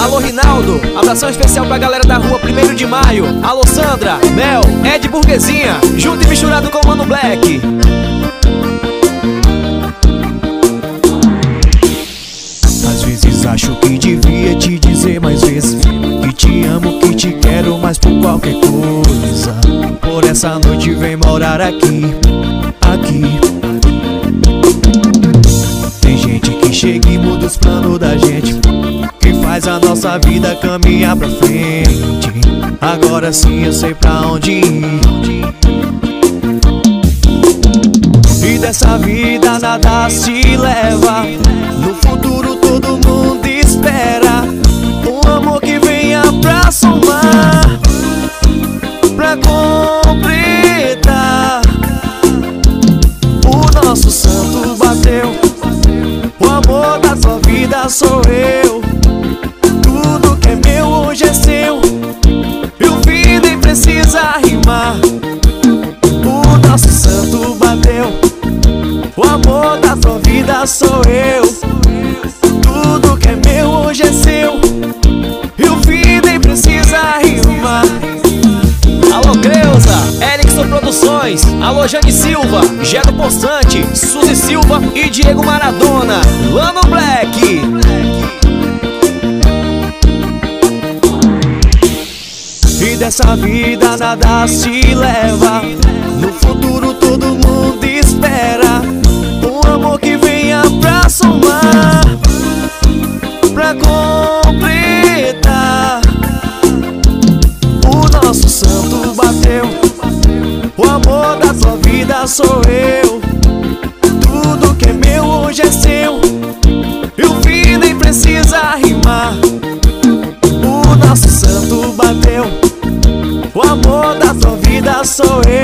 Alô Rinaldo, abração especial pra galera da rua 1º de Maio. Alô Sandra, Mel, Ed Burguesinha, junto e misturado com o Mano Black. Às vezes acho que devia te dizer mais vezes que te amo, que te quero, mas por qualquer coisa. Por essa noite vem morar aqui, aqui. Tem gente que chega e muda os planos da gente, que faz a nossa vida caminhar pra frente. Agora sim eu sei pra onde ir, e dessa vida nada se leva. No futuro todo mundo espera um amor que venha pra somar, pra completar. O nosso santo bateu, o amor da sua vida sou eu. Tudo que é meu hoje é seu, e o fim nem precisa rimar. O nosso santo bateu, o amor da sua vida sou eu. Tudo que é meu hoje é seu, e o fim nem precisa rimar. Alô Creuza, Erickson Produções, alô Jane Silva, Gero Poçante, Suzy Silva e Diego Maradona. Mano Black. E dessa vida nada se leva. No futuro todo mundo espera um amor que venha pra somar, pra completar. O nosso santo bateu, o amor da sua vida sou eu. Tudo que é meu hoje é seu, e o fim nem precisa rimar. O nosso santo bateu, o amor da sua vida sou eu.